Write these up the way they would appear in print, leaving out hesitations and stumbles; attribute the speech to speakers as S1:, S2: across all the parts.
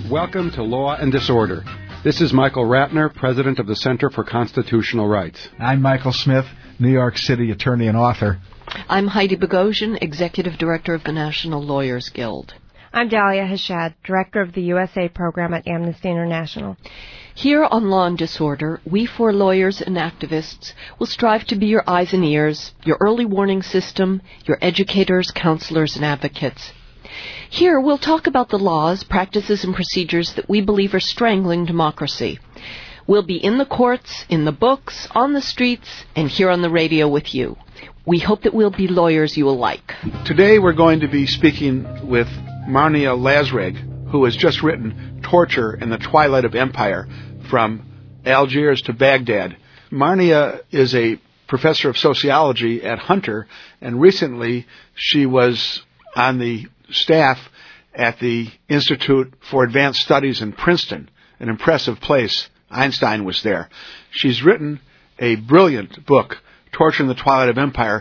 S1: Welcome to Law and Disorder. This is Michael Ratner, President of the Center for Constitutional Rights.
S2: I'm Michael Smith, New York City attorney and author.
S3: I'm Heidi Bogosian, Executive Director of the National Lawyers Guild.
S4: I'm Dahlia Hashad, Director of the USA Program at Amnesty International.
S3: Here on Law and Disorder, we four lawyers and activists will strive to be your eyes and ears, your early warning system, your educators, counselors, and advocates. Here we'll talk about the laws, practices, and procedures that we believe are strangling democracy. We'll be in the courts, in the books, on the streets, and here on the radio with you. We hope that we'll be lawyers you will like.
S5: Today we're going to be speaking with Marnia Lazreg, who has just written Torture in the Twilight of Empire, From Algiers to Baghdad. Marnia is a professor of sociology at Hunter, and recently she was on the staff at the Institute for Advanced Studies in Princeton, an impressive place. Einstein was there. She's written a brilliant book, Torture in the Twilight of Empire,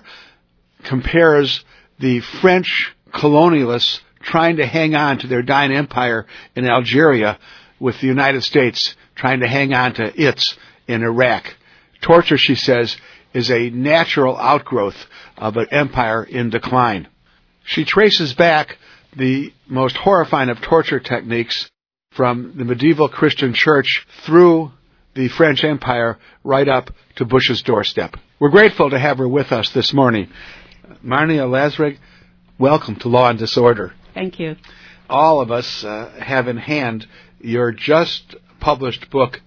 S5: compares the French colonialists trying to hang on to their dying empire in Algeria with the United States trying to hang on to its in Iraq. Torture, she says, is a natural outgrowth of an empire in decline. She traces back the most horrifying of torture techniques from the medieval Christian church through the French Empire right up to Bush's doorstep. We're grateful to have her with us this morning. Marnia Lazreg, welcome to Law and Disorder.
S6: Thank you.
S5: All of us have in hand your just published book,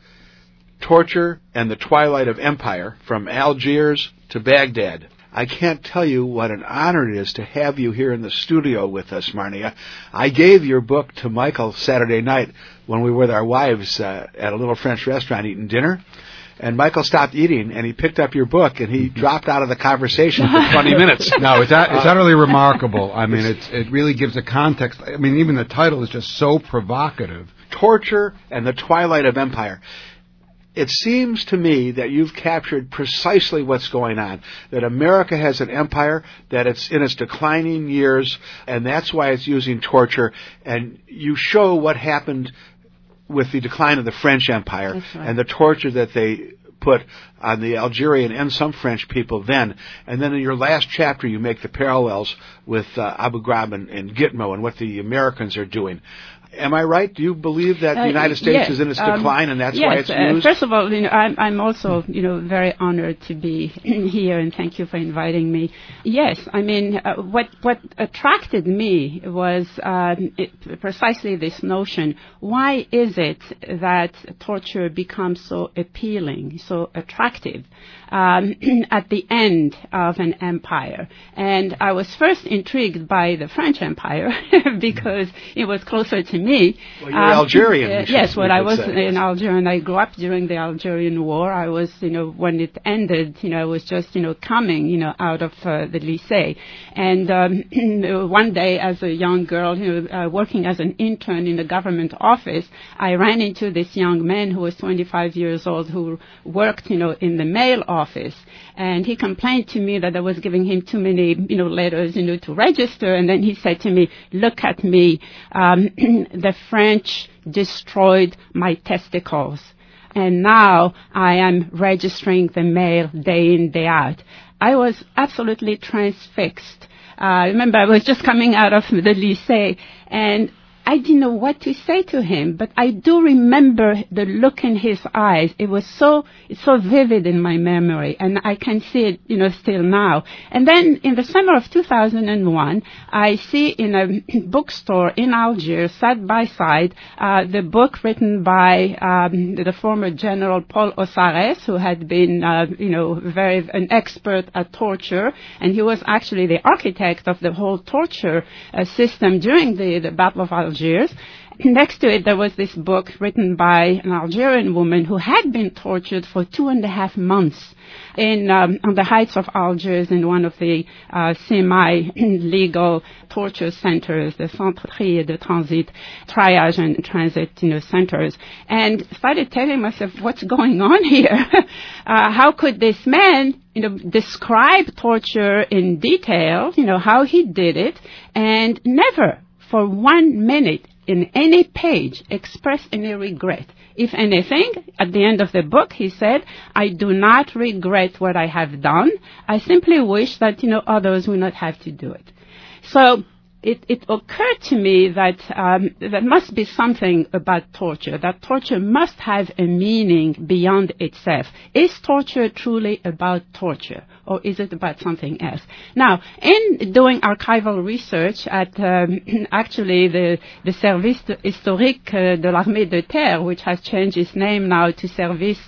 S5: Torture and the Twilight of Empire, From Algiers to Baghdad. I can't tell you what an honor it is to have you here in the studio with us, Marnia. I gave your book to Michael Saturday night when we were with our wives at a little French restaurant eating dinner. And Michael stopped eating, and he picked up your book, and he dropped out of the conversation for 20 minutes.
S1: No, it's utterly remarkable. I mean, it really gives a context. I mean, even the title is just so provocative.
S5: Torture and the Twilight of Empire. It seems to me that you've captured precisely what's going on, that America has an empire, that it's in its declining years, and that's why it's using torture, and you show what happened with the decline of the French Empire,
S6: right,
S5: and the torture that they put on the Algerian and some French people then. And then in your last chapter, you make the parallels with Abu Ghraib and Gitmo and what the Americans are doing. Am I right? Do you believe that the United States is in its decline, and that's why it's used?
S6: First of all, I'm also, very honored to be here, and thank you for inviting me. Yes, I mean, what attracted me was precisely this notion. Why is it that torture becomes so appealing, so attractive at the end of an empire? And I was first intrigued by the French Empire because it was closer to me.
S5: Well, you're Algerian.
S6: Yes, I was in Algeria, and I grew up during the Algerian War. I was, when it ended, I was just, coming, out of the lycée. And one day, as a young girl, working as an intern in a government office, I ran into this young man who was 25 years old who worked, in the mail office. And he complained to me that I was giving him too many, letters, to register. And then he said to me, "Look at me. The French destroyed my testicles. And now I am registering the mail day in, day out." I was absolutely transfixed. Remember, I was just coming out of the lycée, and I didn't know what to say to him, but I do remember the look in his eyes. It's so vivid in my memory, and I can see it, still now. And then in the summer of 2001, I see in a bookstore in Algiers, side by side, the book written by the former General Paul Ossares, who had been, an expert at torture, and he was actually the architect of the whole torture system during the Battle of Algiers. Next to it, there was this book written by an Algerian woman who had been tortured for 2.5 months on the heights of Algiers in one of the semi-legal torture centers, the Centre de Transit, triage and transit, centers, and started telling myself, what's going on here? How could this man, describe torture in detail, how he did it, and never for 1 minute in any page express any regret. If anything, at the end of the book, he said, I do not regret what I have done. I simply wish that, others will not have to do it. So it occurred to me that there must be something about torture, that torture must have a meaning beyond itself. Is torture truly about torture, or is it about something else? Now, in doing archival research at actually the Service Historique de l'Armée de Terre, which has changed its name now to Service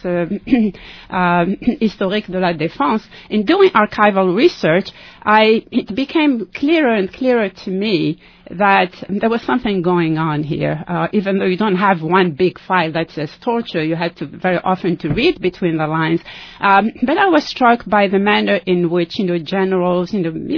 S6: Historique de la Défense, in doing archival research, it became clearer and clearer to me that there was something going on here. Even though you don't have one big file that says torture, you had to very often to read between the lines. But I was struck by the manner in which, generals,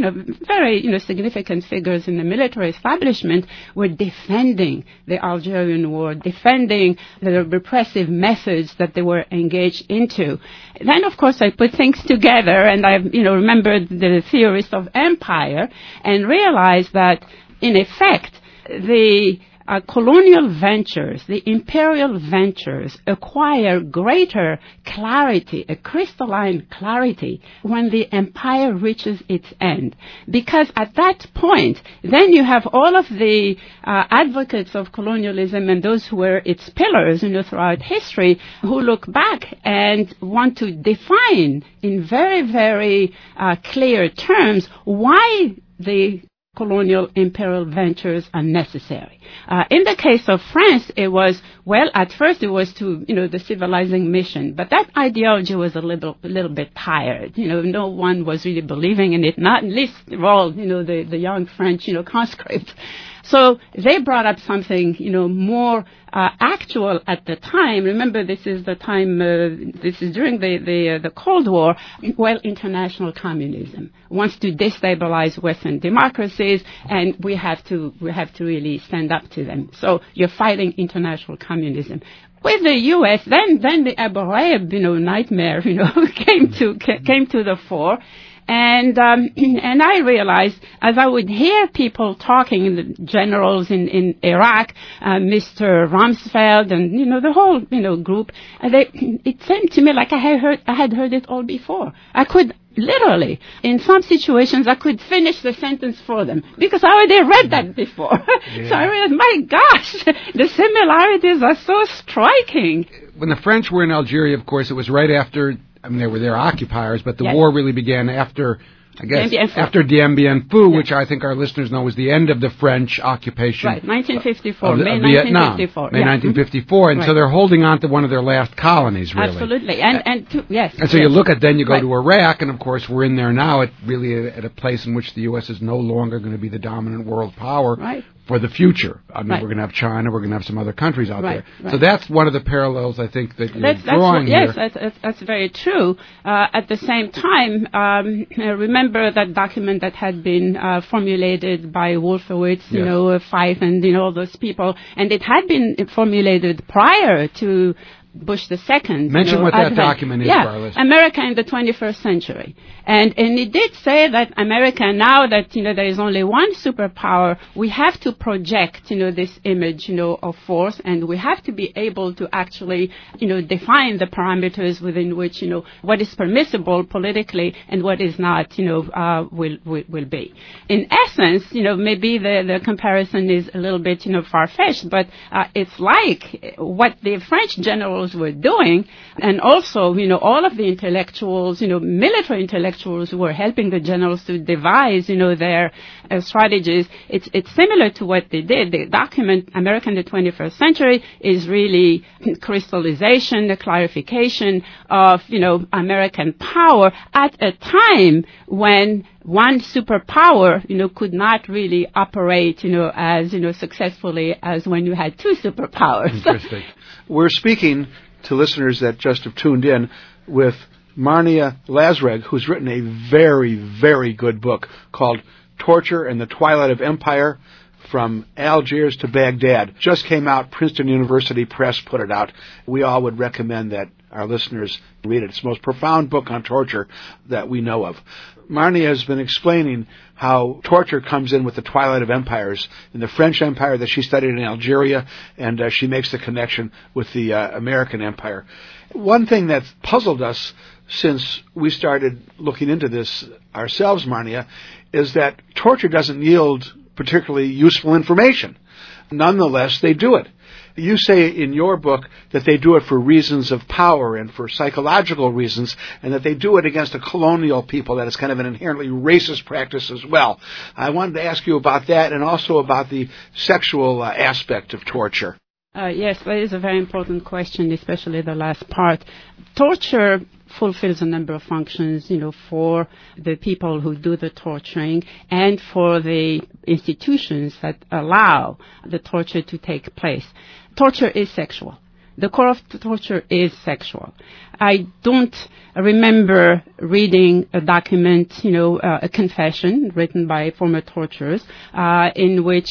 S6: very, significant figures in the military establishment were defending the Algerian war, defending the repressive methods that they were engaged into. Then, of course, I put things together, and I, remembered the theorist of empire, and realized that, in effect, the colonial ventures, the imperial ventures, acquire greater clarity, a crystalline clarity, when the empire reaches its end. Because at that point, then you have all of the advocates of colonialism and those who were its pillars, throughout history, who look back and want to define in very, very clear terms why the colonial imperial ventures are necessary. In the case of France, it was, at first it was to, the civilizing mission, but that ideology was a little bit tired. No one was really believing in it, not least of all, the young French, conscripts. So they brought up something, more actual at the time. Remember, this is the time, this is during the Cold War. International communism wants to destabilize Western democracies, and we have to really stand up to them. So you're fighting international communism. With the U.S., then the Abu Ghraib, nightmare, came to the fore. And I realized, as I would hear people talking, the generals in Iraq, Mr. Rumsfeld, and the whole group, it seemed to me like I had heard it all before. I could literally, in some situations, I could finish the sentence for them because I already read that before. Yeah. So I realized, my gosh, the similarities are so striking.
S1: When the French were in Algeria, of course, it was right after. They were their occupiers, but the war really began after, after Dien Bien Phu, which I think our listeners know was the end of the French occupation.
S6: Right, 1954, May 1954.
S1: May 1954, and so they're holding on to one of their last colonies, really.
S6: Absolutely, and
S1: so you look at, then you go to Iraq, and of course we're in there now at a place in which the U.S. is no longer going to be the dominant world power.
S6: Right.
S1: For the future. We're going to have China, we're going to have some other countries out there. Right. So that's one of the parallels, I think, that you're drawing here.
S6: Yes, that's very true. At the same time, remember that document that had been formulated by Wolfowitz, Fife, and all those people, and it had been formulated prior to Bush II.
S1: Mention what that document is for our listeners.
S6: America in the 21st century. And it did say that America, now that, there is only one superpower, we have to project, this image, of force, and we have to be able to actually, define the parameters within which, what is permissible politically and what is not, will be. In essence, maybe the comparison is a little bit, far-fetched, but it's like what the French generals were doing, and also, all of the intellectuals, military intellectuals who were helping the generals to devise, their strategies. It's similar to what they did. The document, America in the 21st Century, is really crystallization, the clarification of, American power at a time when one superpower, could not really operate, as, successfully as when you had two superpowers.
S1: Interesting.
S5: We're speaking to listeners that just have tuned in with Marnia Lazreg, who's written a very, very good book called Torture in the Twilight of Empire, From Algiers to Baghdad. Just came out. Princeton University Press put it out. We all would recommend that our listeners read it. It's the most profound book on torture that we know of. Marnia has been explaining how torture comes in with the twilight of empires. In the French Empire that she studied in Algeria, and she makes the connection with the American Empire. One thing that's puzzled us since we started looking into this ourselves, Marnia, is that torture doesn't yield particularly useful information. Nonetheless, they do it. You say in your book that they do it for reasons of power and for psychological reasons, and that they do it against a colonial people, that it's kind of an inherently racist practice as well. I wanted to ask you about that and also about the sexual aspect of torture.
S6: Yes, that is a very important question, especially the last part. Torture fulfills a number of functions, for the people who do the torturing and for the institutions that allow the torture to take place. Torture is sexual. The core of torture is sexual. I don't remember reading a document, a confession written by former torturers, in which,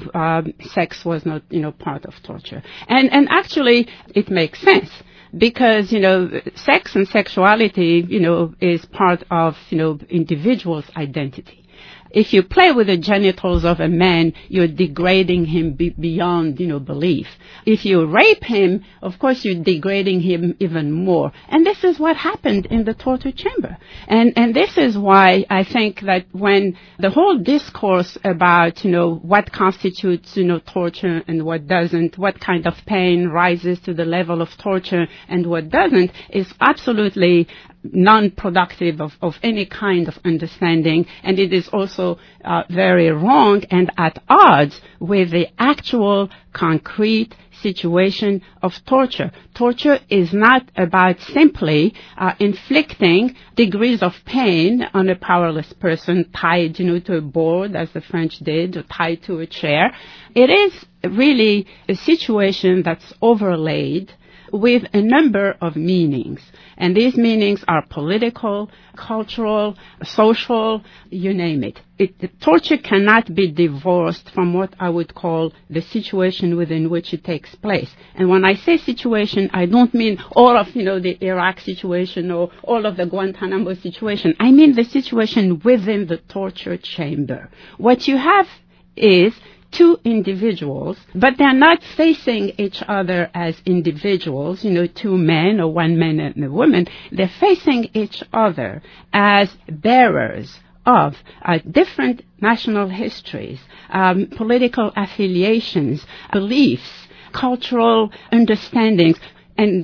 S6: sex was not, part of torture. And actually, it makes sense. Because, sex and sexuality, is part of, individual's identity. If you play with the genitals of a man, you're degrading him beyond, belief. If you rape him, of course, you're degrading him even more. And this is what happened in the torture chamber. And this is why I think that when the whole discourse about, what constitutes, torture and what doesn't, what kind of pain rises to the level of torture and what doesn't, is absolutely non-productive of any kind of understanding, and it is also very wrong and at odds with the actual concrete situation of torture. Torture is not about simply inflicting degrees of pain on a powerless person tied, to a board, as the French did, or tied to a chair. It is really a situation that's overlaid with a number of meanings. And these meanings are political, cultural, social, you name it. Torture cannot be divorced from what I would call the situation within which it takes place. And when I say situation, I don't mean all of, the Iraq situation or all of the Guantanamo situation. I mean the situation within the torture chamber. What you have is two individuals, but they're not facing each other as individuals, two men or one man and a woman. They're facing each other as bearers of different national histories, political affiliations, beliefs, cultural understandings. And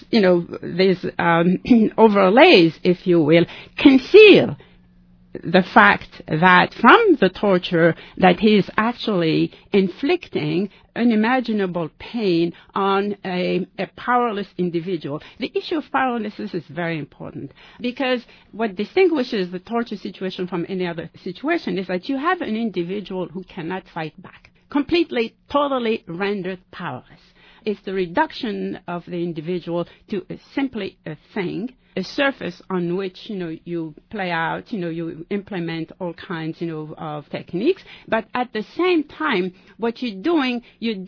S6: these overlays, if you will, conceal the fact that from the torture that he is actually inflicting unimaginable pain on a powerless individual. The issue of powerlessness is very important because what distinguishes the torture situation from any other situation is that you have an individual who cannot fight back, completely, totally rendered powerless. It's the reduction of the individual to simply a thing, a surface on which, you play out, you implement all kinds, of techniques. But at the same time, what you're doing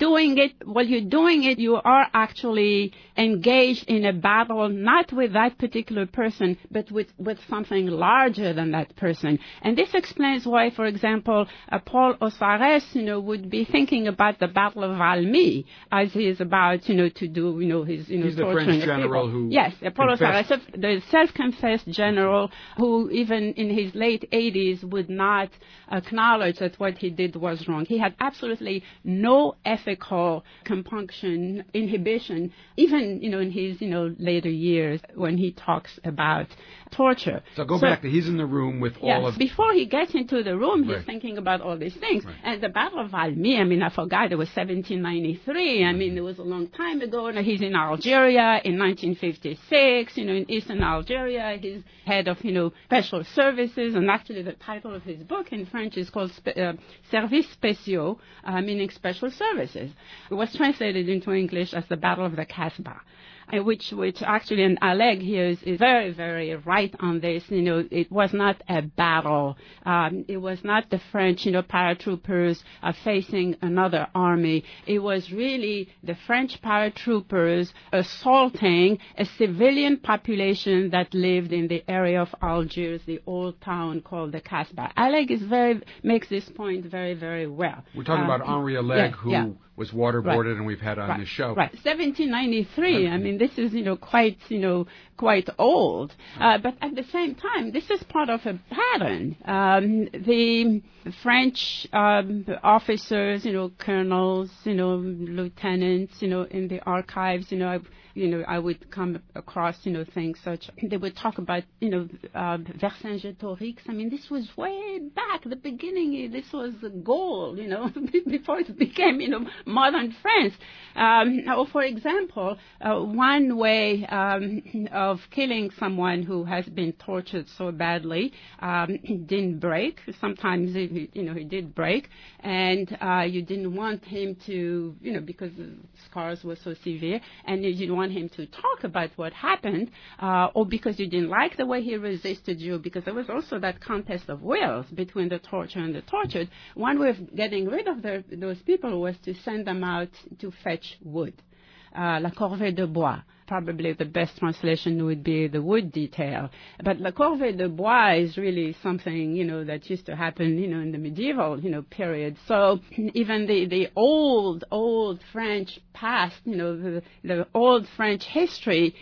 S6: it, you are actually engaged in a battle, not with that particular person, but with something larger than that person. And this explains why, for example, Paul Osarès, would be thinking about the Battle of Valmy as he is about, to do, his,
S1: He's the French general who...
S6: Yes, Paul Osarès, the self-confessed general who even in his late 80s would not acknowledge that what he did was wrong. He had absolutely no ethical compunction, inhibition, even, in his, later years when he talks about torture.
S1: So back to he's in the room with all of...
S6: Before he gets into the room, he's
S1: right.
S6: thinking about all these things.
S1: Right.
S6: And the Battle of Valmy, I forgot, it was 1793. It was a long time ago. And he's in Algeria in 1956, in Eastern Algeria. He's head of, special services. And actually the title of his book in French is called Services Spéciaux, meaning special services. It was translated into English as the Battle of the Casbah. which actually, and Alleg here is very, very right on this. It was not a battle. It was not the French, paratroopers facing another army. It was really the French paratroopers assaulting a civilian population that lived in the area of Algiers, the old town called the Kasbah. Alleg makes this point very, very well.
S1: We're talking about Henri Alleg, who was waterboarded, and we've had on this show.
S6: Right, 1793. I mean, this is quite old, but at the same time, this is part of a pattern. The French officers, colonels, lieutenants, in the archives, I would come across, things such. They would talk about, Vercingétorix. I mean, this was way back, the beginning. This was the goal, before it became, modern France. Or for example, one way of killing someone who has been tortured so badly didn't break. Sometimes he did break, and you didn't want him to, because the scars were so severe, and you didn't want him to talk about what happened, or because you didn't like the way he resisted you, because there was also that contest of wills between the tortured and the tortured. One way of getting rid of those people was to send them out to fetch wood. La corvée de bois. Probably the best translation would be the wood detail. But la corvée de bois is really something, that used to happen, in the medieval, period. So even the old French past, the old French history,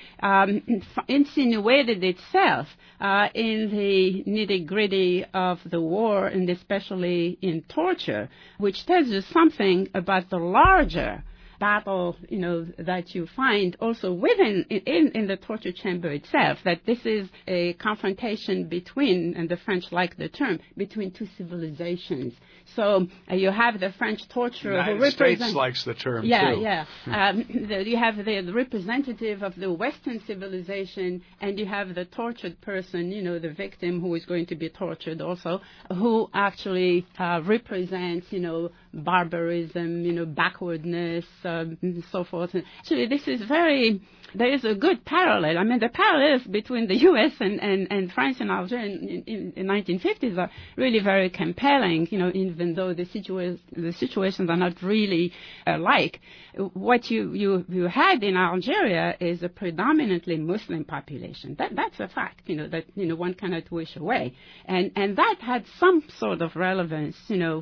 S6: insinuated itself, in the nitty-gritty of the war, and especially in torture, which tells you something about the larger battle, that you find also within in the torture chamber itself, that this is a confrontation between, and the French like the term, between two civilizations. So you have the French torturer who represents...
S5: The United States likes the term, too.
S6: Yeah. You have the representative of the Western civilization, and you have the tortured person, the victim who is going to be tortured also, who actually represents, barbarism, backwardness, so forth. Actually, there is a good parallel. I mean, the parallels between the U.S. and France and Algeria in 1950s are really very compelling, even though the situations are not really alike. What you had in Algeria is a predominantly Muslim population. That's a fact, that one cannot wish away. And that had some sort of relevance,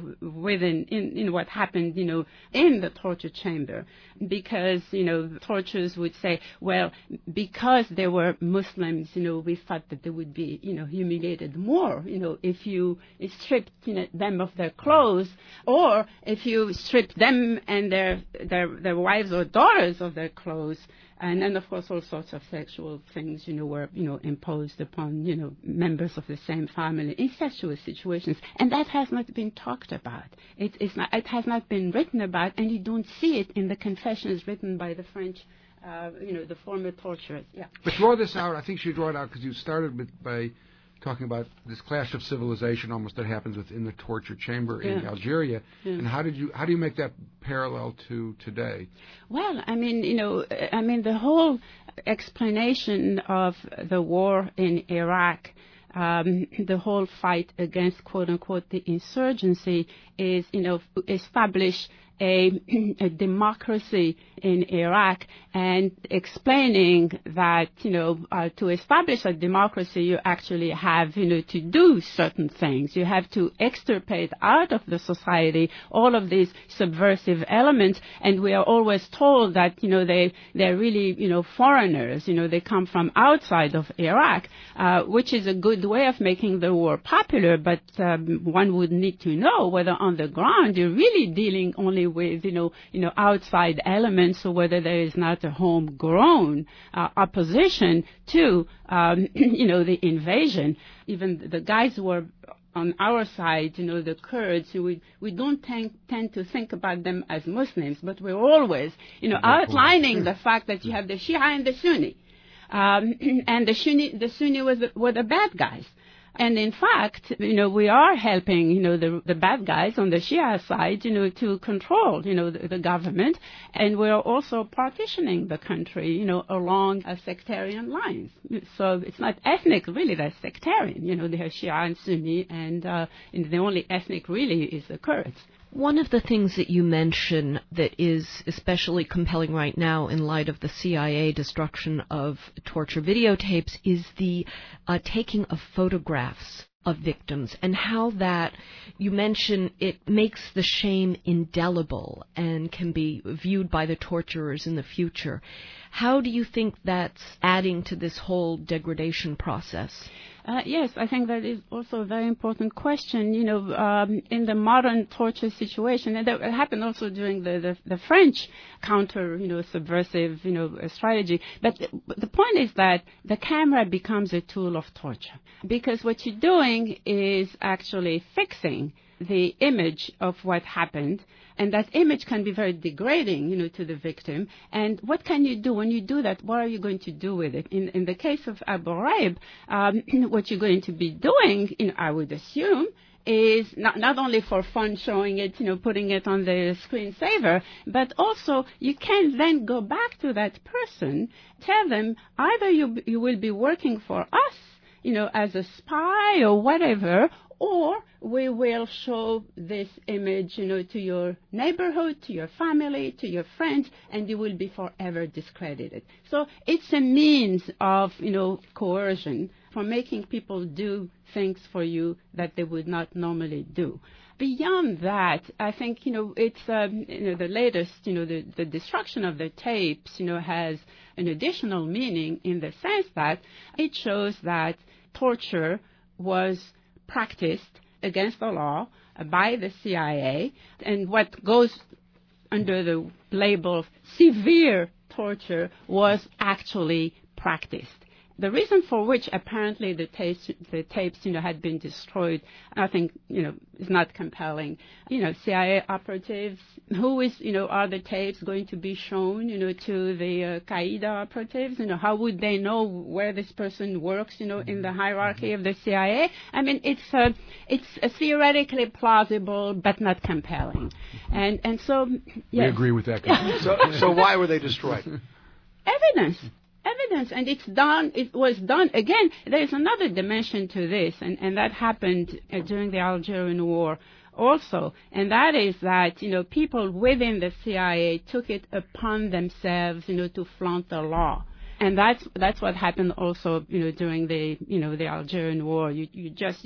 S6: in what happened, in the torture chamber, because, torturers would say, well, because they were Muslims, we thought that they would be, humiliated more, if you stripped them of their clothes, or if you stripped them and their wives or daughters of their clothes. And then, of course, all sorts of sexual things, were, imposed upon, members of the same family, incestuous situations. And that has not been talked about. It has not been written about, and you don't see it in the confessions written by the French, the former torturers. Yeah.
S1: But draw this out. I think you should draw it out because you started by talking about this clash of civilization almost that happens within the torture chamber in Algeria. Yeah. And how do you make that parallel to today?
S6: Well, the whole explanation of the war in Iraq, the whole fight against, quote unquote, the insurgency is, establish a democracy in Iraq, and explaining that, to establish a democracy, you actually have, to do certain things. You have to extirpate out of the society all of these subversive elements, and we are always told that, they're really, foreigners, they come from outside of Iraq, which is a good way of making the war popular, but one would need to know whether on the ground you're really dealing only with, outside elements, or whether there is not a homegrown opposition to, the invasion. Even the guys who were on our side, the Kurds, we don't tend to think about them as Muslims, but we're always, outlining the fact that you have the Shia and the Sunni. And the Sunni were the bad guys. And in fact, we are helping, the bad guys on the Shia side, to control, the government. And we're also partitioning the country, along sectarian lines. So it's not ethnic, really, that's sectarian. They have Shia and Sunni, and the only ethnic really is the Kurds.
S3: One of the things that you mention that is especially compelling right now in light of the CIA destruction of torture videotapes is the taking of photographs of victims, and how that, you mention, it makes the shame indelible and can be viewed by the torturers in the future. How do you think that's adding to this whole degradation process?
S6: Yes, I think that is also a very important question. In the modern torture situation, and that happened also during the French counter, subversive, strategy. But the point is that the camera becomes a tool of torture, because what you're doing is actually fixing the image of what happened, and that image can be very degrading, to the victim. And what can you do when you do that? What are you going to do with it? In the case of Abu Ghraib, what you're going to be doing, I would assume, is not only for fun showing it, putting it on the screensaver, but also you can then go back to that person, tell them either you will be working for us, as a spy or whatever, or we will show this image, to your neighborhood, to your family, to your friends, and you will be forever discredited. So it's a means of, coercion for making people do things for you that they would not normally do. Beyond that, I think, it's, the latest, the destruction of the tapes, has an additional meaning in the sense that it shows that torture was practiced against the law by the CIA, and what goes under the label of severe torture was actually practiced. The reason for which apparently the tapes, had been destroyed, I think, is not compelling. CIA operatives, who is, are the tapes going to be shown, to the Qaeda operatives? How would they know where this person works, in the hierarchy of the CIA? I mean, it's theoretically plausible, but not compelling. And so, yes.
S1: We agree with that.
S5: So why were they destroyed?
S6: Evidence, and it was done. Again, there's another dimension to this, and that happened during the Algerian War also, and that is that, people within the CIA took it upon themselves, to flaunt the law. And that's what happened also, during the Algerian War. You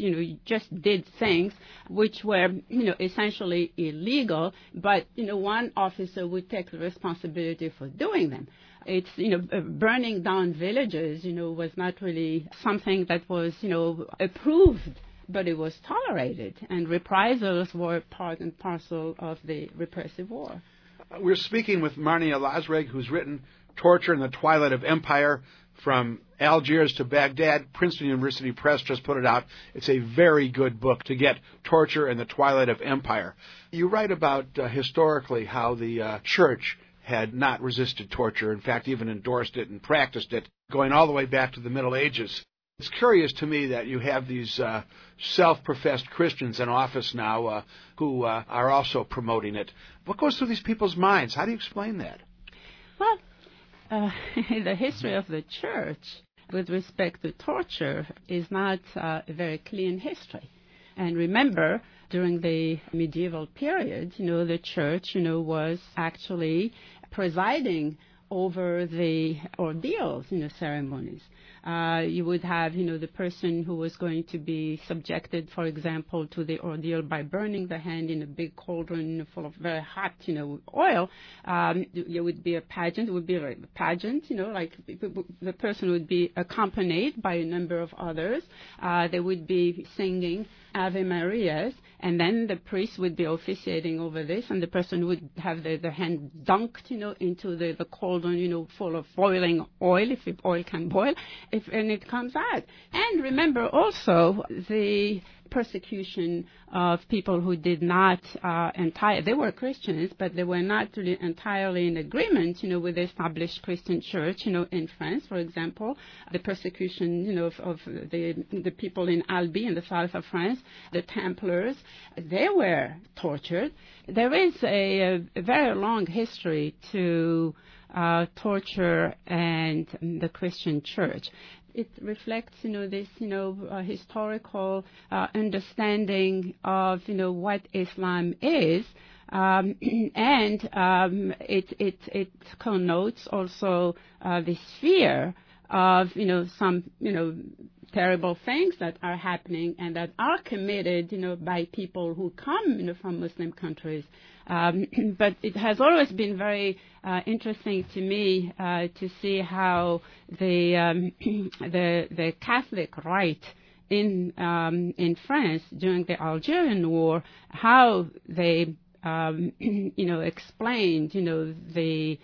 S6: just did things which were, essentially illegal, but, one officer would take the responsibility for doing them. It's, burning down villages, was not really something that was, approved, but it was tolerated. And reprisals were part and parcel of the repressive war.
S5: We're speaking with Marnia Lazreg, who's written Torture in the Twilight of Empire, From Algiers to Baghdad. Princeton University Press just put it out. It's a very good book to get Torture in the Twilight of Empire. You write about historically how the church had not resisted torture, in fact, even endorsed it and practiced it, going all the way back to the Middle Ages. It's curious to me that you have these self-professed Christians in office now who are also promoting it. What goes through these people's minds? How do you explain that?
S6: Well, the history of the church with respect to torture is not a very clean history. And remember, during the medieval period, the church, was actually presiding over the ordeals, ceremonies. You would have, the person who was going to be subjected, for example, to the ordeal by burning the hand in a big cauldron full of very hot, oil. There would be a pageant. It would be a pageant, like the person would be accompanied by a number of others. They would be singing Ave Marias, and then the priest would be officiating over this, and the person would have the hand dunked, into the cauldron, full of boiling oil, if oil can boil, and it comes out. And remember also, the persecution of people who did not they were Christians, but they were not really entirely in agreement, with the established Christian church, in France, for example, the persecution, of the people in Albi in the south of France, the Templars, they were tortured. There is a very long history to torture and the Christian church. It reflects, this, historical understanding of, what Islam is, and it connotes also this fear of, some, terrible things that are happening and that are committed, by people who come, from Muslim countries. But it has always been very interesting to me to see how the Catholic right in France during the Algerian War, how they explained, the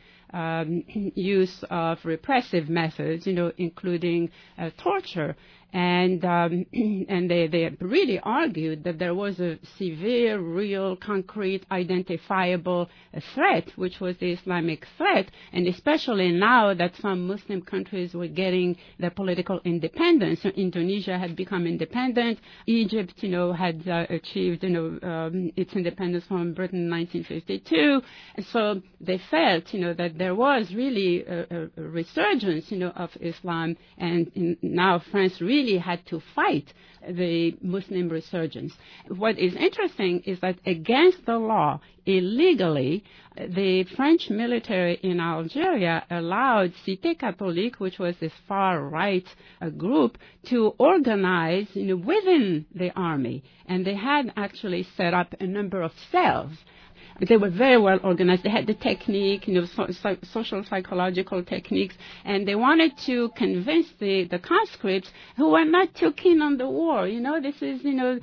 S6: use of repressive methods, including torture. And they really argued that there was a severe, real, concrete, identifiable threat, which was the Islamic threat, and especially now that some Muslim countries were getting their political independence. So Indonesia had become independent. Egypt, had achieved, its independence from Britain in 1952. And so they felt, that there was really a resurgence, of Islam, and now France really had to fight the Muslim resurgence. What is interesting is that against the law, illegally, the French military in Algeria allowed Cité Catholique, which was this far-right group, to organize within the army. And they had actually set up a number of cells. They were very well organized. They had the technique, social psychological techniques, and they wanted to convince the conscripts who were not too keen on the war. This is, the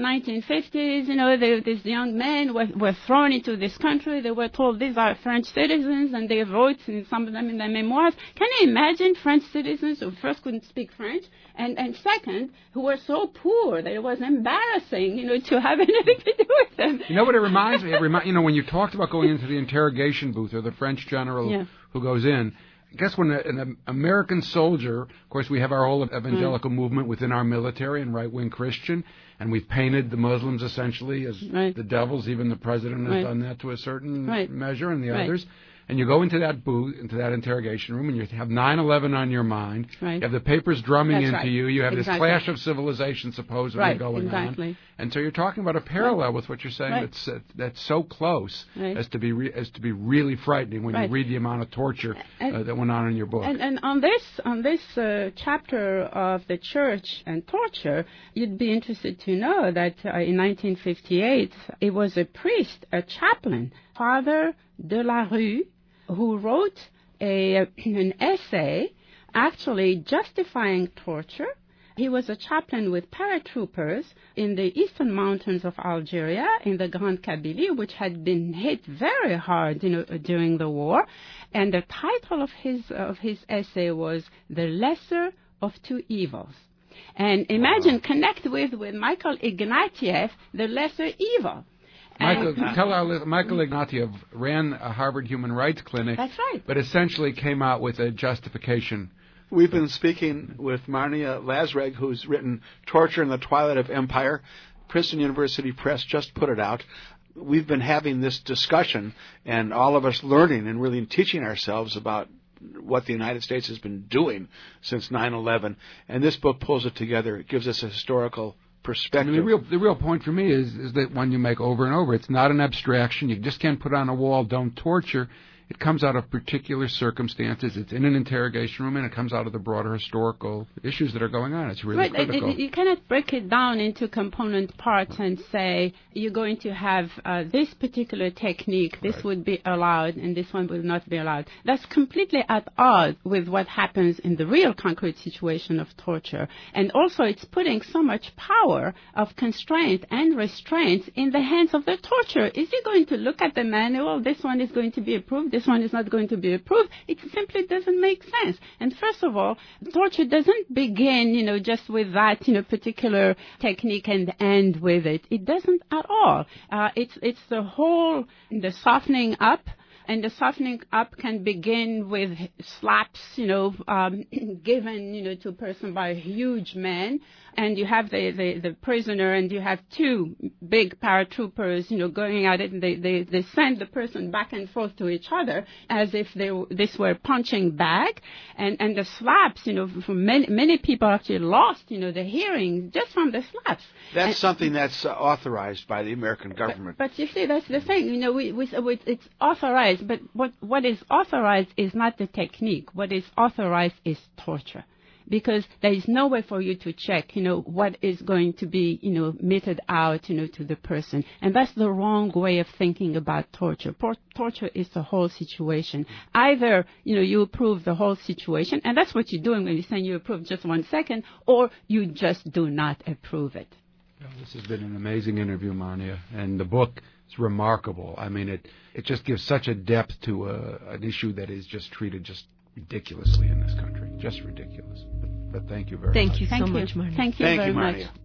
S6: 1950s, these young men were thrown into this country. They were told these are French citizens, and they wrote, some of them in their memoirs. Can you imagine French citizens who first couldn't speak French, and second, who were so poor that it was embarrassing, to have anything to do with them?
S1: You know what it reminds me? When you talked about going into the interrogation booth or the French general who goes in, I guess when an American soldier, of course we have our whole evangelical movement within our military and right-wing Christian, and we've painted the Muslims essentially as the devils. Even the president has done that to a certain measure, and the others. And you go into that booth, into that interrogation room, and you have 9/11 on your mind. Right. You have the papers drumming into you. You have this clash of civilization supposedly going on. And so you're talking about a parallel with what you're saying that's so close as to be really frightening when you read the amount of torture that went on in your book.
S6: And on this chapter of the church and torture, you'd be interested to know that in 1958 it was a priest, a chaplain, Father de la Rue, who wrote an essay actually justifying torture. He was a chaplain with paratroopers in the eastern mountains of Algeria, in the Grand Kabylie, which had been hit very hard, during the war. And the title of his essay was "The Lesser of Two Evils." And imagine, connect with Michael Ignatieff, the lesser evil.
S1: Michael Ignatieff ran a Harvard Human Rights Clinic.
S6: That's right.
S1: But essentially came out with a justification.
S5: We've been speaking with Marnia Lazreg, who's written Torture in the Twilight of Empire. Princeton University Press just put it out. We've been having this discussion, and all of us learning and really teaching ourselves about what the United States has been doing since 9/11. And this book pulls it together. It gives us a historical perspective.
S1: I mean, the real point for me is that one you make over and over. It's not an abstraction. You just can't put on a wall, "Don't torture." It comes out of particular circumstances. It's in an interrogation room, and it comes out of the broader historical issues that are going on. It's really critical.
S6: You cannot break it down into component parts and say you're going to have this particular technique, this would be allowed, and this one will not be allowed. That's completely at odds with what happens in the real concrete situation of torture. And also it's putting so much power of constraint and restraint in the hands of the torturer. Is he going to look at the manual? This one is going to be approved. This this one is not going to be approved. It simply doesn't make sense. And first of all, torture doesn't begin, just with that, particular technique and end with it. It doesn't at all. It's the softening up. And the softening up can begin with slaps, given, to a person by a huge man. And you have the prisoner, and you have two big paratroopers, going at it, and they send the person back and forth to each other as if this were punching bag. And the slaps, for many people actually lost, the hearing just from the slaps.
S5: That's something that's authorized by the American government.
S6: But you see, that's the thing, it's authorized, but what is authorized is not the technique. What is authorized is torture. Because there is no way for you to check, what is going to be, meted out, to the person. And that's the wrong way of thinking about torture. Torture is the whole situation. Either, you approve the whole situation, and that's what you're doing when you're saying you approve just 1 second, or you just do not approve it.
S1: Well, this has been an amazing interview, Marnia, and the book is remarkable. I mean, it just gives such a depth to an issue that is just treated just ridiculously in this country. Just ridiculous. But thank you very much.
S3: Thank you so much, Marnia.
S6: Thank you very much.
S5: Marnia.